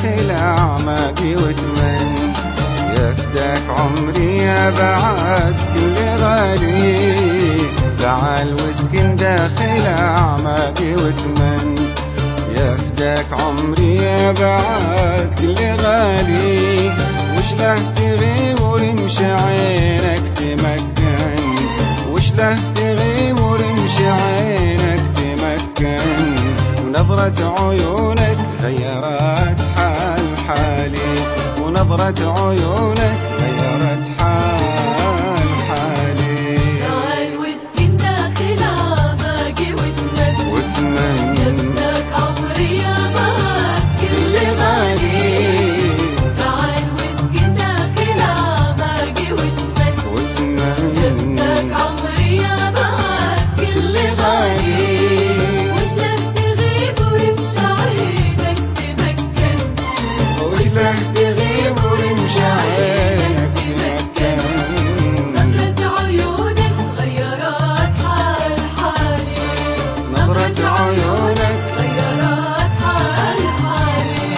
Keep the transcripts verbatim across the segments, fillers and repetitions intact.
داخل أعماقي وتمن، يفداك عمري يا بعد كل غالي، تعال واسكن داخل أعماقي وتمن، يفداك عمري يا بعد كل غالي، وش له تغيب ورمش عينك تمكن، وش له تغيب ورمش عينك تمكن، ونظرة عيونك غيرت حال حالي، ونظرة عيونك غيرت حال حالي. تعال واسكن داخل أعماقي وتمن، وتمن يفداك عمري يا بعد كل غالي، تعال واسكن داخل أعماقي وتمن، وتمن يفداك عمري يا بعد كل غالي، وش له تغيب ورمش عينك تمكن، وش له تغيب ورمش عينك تمكن، نظرة عيونك غيرت حال حالي، نظرة عيونك غيرت حال حالي.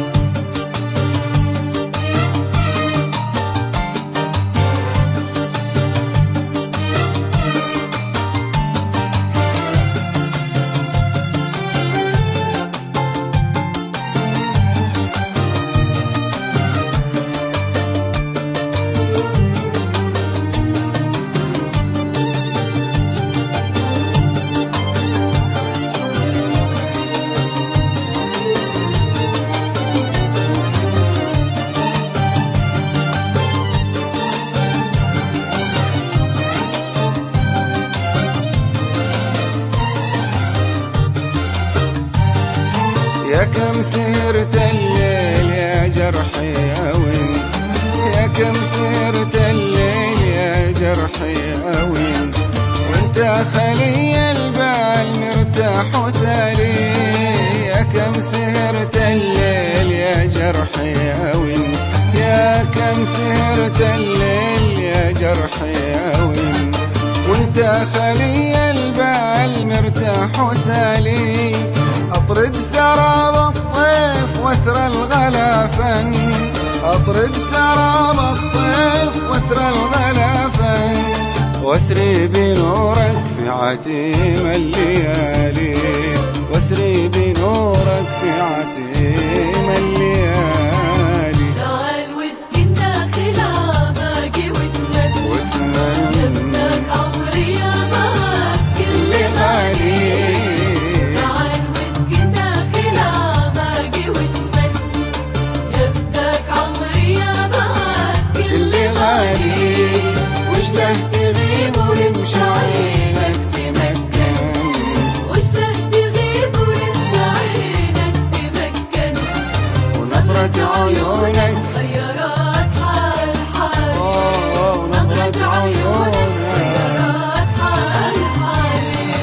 يا كم سهرت الليل يا جرحي أوين، يا كم سهرت الليل يا جرحي أوين، وانت خلي البال مرتاح وسالي، يا كم سهرت الليل يا جرحي أوين، يا كم سهرت الليل يا جرحي أوين، وانت خلي البال مرتاح وسالي، أطرد سراب الطيف واثر الغلافن، أطرد سراب الطيف واثر الغلافن، واسري بنورك في عتيم الليالي، واسري بنورك في عتيم الليالي. تعال واسكن داخل أعماقي وتمن، وتمن يفداك عمري يا بعد كل غالي، تعال واسكن داخل أعماقي وتمن، يفداك عمري يا بعد كل غالي، وش له تغيب ورمش عينك تمكن، وش له تغيب ورمش عينك تمكن، ونظرة عيونك غيرت حال حالي، أوه، ونظرة عيونك غيرت حال حالي.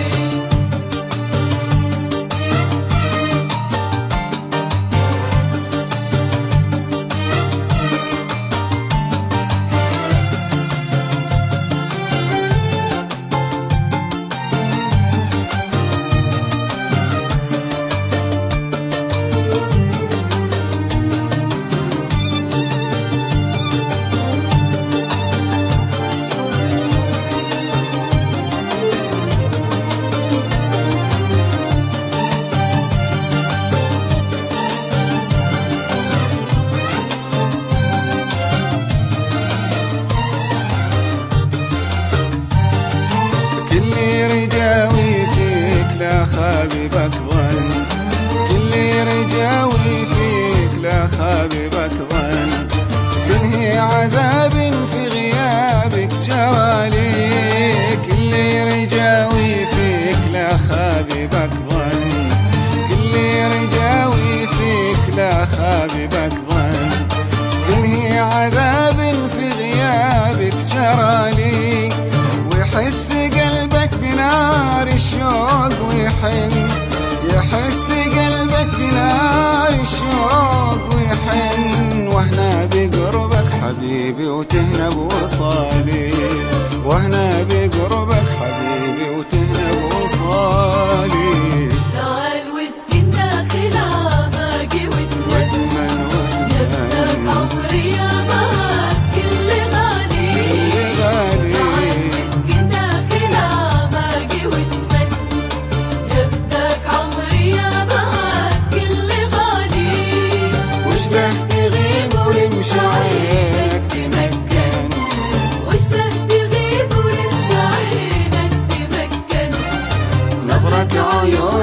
كل رجاوي فيك لا خاببك ظن، كل رجاوي فيك لا خاببك ظن، تنهي عذاب في غيابك جرالي، كل رجاوي فيك لا خاببك ظن، كل رجاوي فيك لا خاببك ظن، تنهي عذاب في غيابك جرالي، ويحس قلبك بنار الشوق ويحن، يحس قلبك بنار الشوق ويحن، وهنا بقربك حبيبي وتهنى بوصالي، وهنا بقربك حبيبي وتهنى بوصالي. تعال واسكن داخل أعماقي وتمن، نظرة عيون